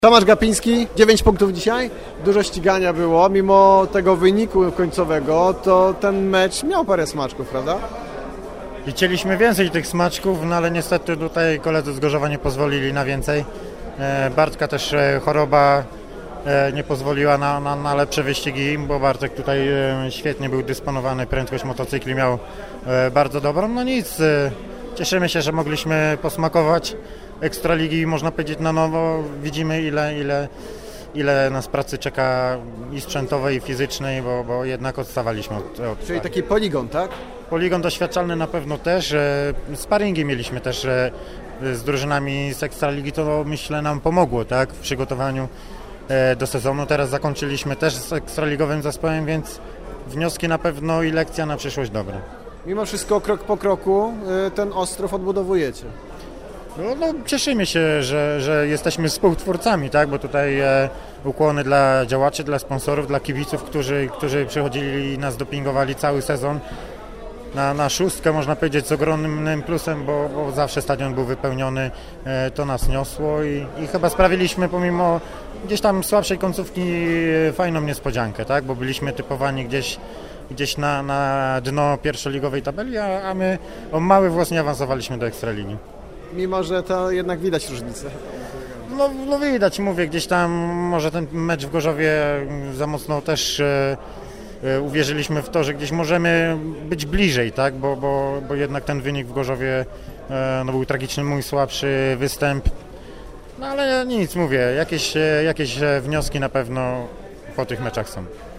Tomasz Gapiński, 9 punktów dzisiaj, dużo ścigania było, mimo tego wyniku końcowego, to ten mecz miał parę smaczków, prawda? I chcieliśmy więcej tych smaczków, no ale niestety tutaj koledzy z Gorzowa nie pozwolili na więcej. Bartka też choroba nie pozwoliła na lepsze wyścigi, bo Bartek tutaj świetnie był dysponowany, prędkość motocykli miał bardzo dobrą. No nic, cieszymy się, że mogliśmy posmakować Ekstraligi, można powiedzieć, na nowo. Widzimy ile nas pracy czeka i sprzętowej, i fizycznej, bo jednak odstawaliśmy od Czyli taki poligon, tak? Poligon doświadczalny na pewno też. Sparingi mieliśmy też z drużynami z Ekstraligi, to myślę nam pomogło, tak, w przygotowaniu do sezonu. Teraz zakończyliśmy też z ekstraligowym zespołem, więc wnioski na pewno i lekcja na przyszłość dobre. Mimo wszystko krok po kroku ten Ostrów odbudowujecie. No, cieszymy się, że jesteśmy współtwórcami, tak? Bo tutaj ukłony dla działaczy, dla sponsorów, dla kibiców, którzy przychodzili i nas dopingowali cały sezon. Na szóstkę, można powiedzieć, z ogromnym plusem, bo zawsze stadion był wypełniony, to nas niosło i chyba sprawiliśmy pomimo gdzieś tam słabszej końcówki fajną niespodziankę, tak? Bo byliśmy typowani gdzieś na dno pierwszoligowej tabeli, a my o mały włos nie awansowaliśmy do Ekstraligi. Mimo że to jednak widać różnicę. No widać, mówię, gdzieś tam może ten mecz w Gorzowie za mocno też uwierzyliśmy w to, że gdzieś możemy być bliżej, tak? Bo jednak ten wynik w Gorzowie był tragiczny, mój słabszy występ. No ale nic, mówię, jakieś wnioski na pewno po tych meczach są.